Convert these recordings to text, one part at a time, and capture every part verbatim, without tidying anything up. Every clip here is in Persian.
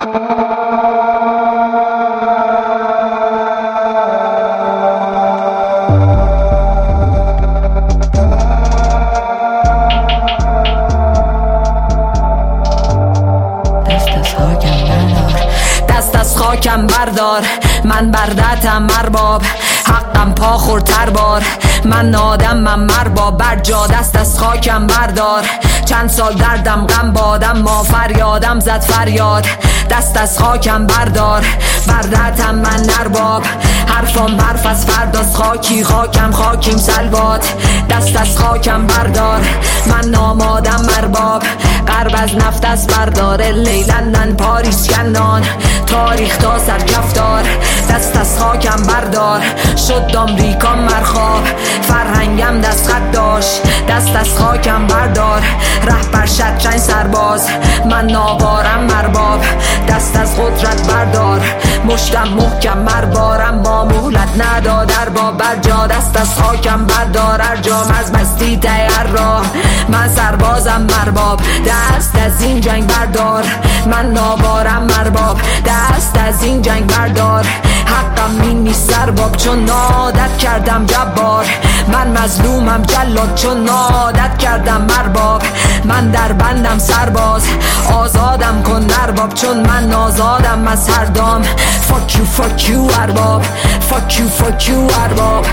خاکم بردار، من بردتم مرباب، حقم پا خورتر بار، من نادم من مرباب، بر جا دست از خاکم بردار. چند سال دردم غم بادم، ما فریادم زد فریاد، دست از خاکم بردار، بردتم من نرباب، حرفم حرف از فرداست، خاکی خاکم خاکیم سلوات، دست از خاکم بردار، من نامادم مرباب، غرب از نفت از برداره، لیلندن پاریس کنان، تاریخ تا سرکفتار، دست از خاکم بردار، شد آمریکا مرخاب، فرهنگم دست خط داشت، دست از خاکم بردار، رهبر شطرنج سرباز، من ناوارم مرباب، دست از قدرت بردار، مشتم محکم مربارم، با مهلت نداد ارباب، بر جا دست از خاکم بردار، ارجام از مستی تیر راه، من سربازم مرباب، دست از این جنگ بردار، من ناوارم مرباب، دست از این جنگ بردار، حقم این نیست سرباب، چون عادت کردم جبار، من مظلومم جلاد، چون عادت کردم مرباب، من در بندم سرباز، آزادم کن نرباب، چون من آزادم از هر دام، fuck you fuck you ارباب، fuck you fuck you ارباب.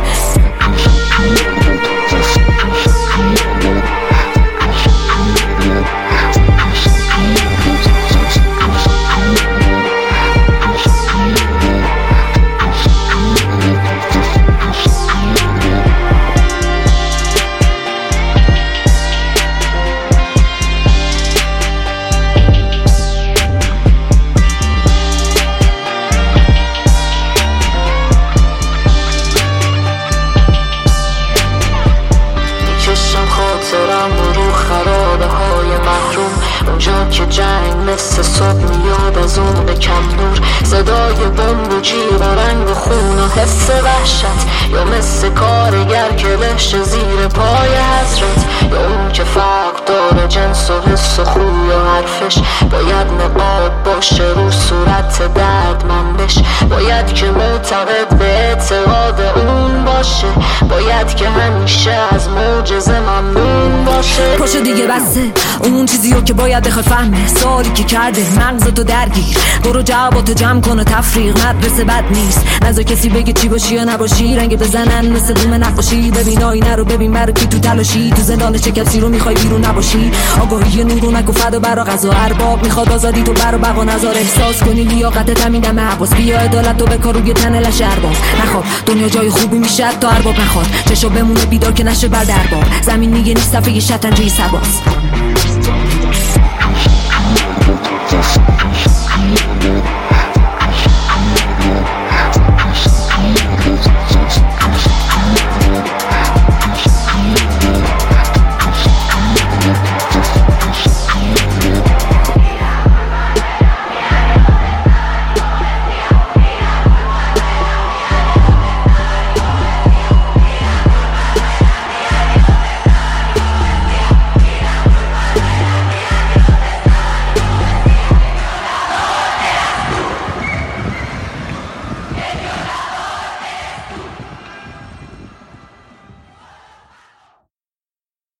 رو خرابه های محروم، اونجا که جنگ مثل صبح میاد از اون به کم نور، صدای بمب و جیغ و رنگ و خون و حس وحشت، یا مثل کارگر که لشه زیر پای حضرت، یا اون که فرق داره جنس و حس و خوی و حرفش، باید نقاب باشه رو صورت دردمندش، باید که معتقد به اعتقاد اون باشه، باید که همیشه از معجزه ممنون باشه. پاشو دیگه بسته اون چیزیو که باید بخوای فهمه، سالی که کرده مغزتو درگیر، برو جواباتو جمع کن و تفریق، مدرسه بد نیست، نذار کسی بگه چی باشی یا نباشی، رنگ بزنن مثل بوم نقاشی، ببین آینه رو ببین مرو کی تو تلاشی، تو زندان چه کسی رو میخوای بیرون نباشی، آگاهی نور و نکو فدا برا غذا، ارباب میخواد آزادی تو برا بقا نذار، احساس کنی لیاقتت همین دم حواس، بیا عدالت و بکار روی تن لش ارباب، نخواب دنیا جای خوبی میشه تا ارباب نخواد، چشو بمونه بیدار که نشه بعد ارباب، زمین میگه نیست صفحه شطرنجی سرباز.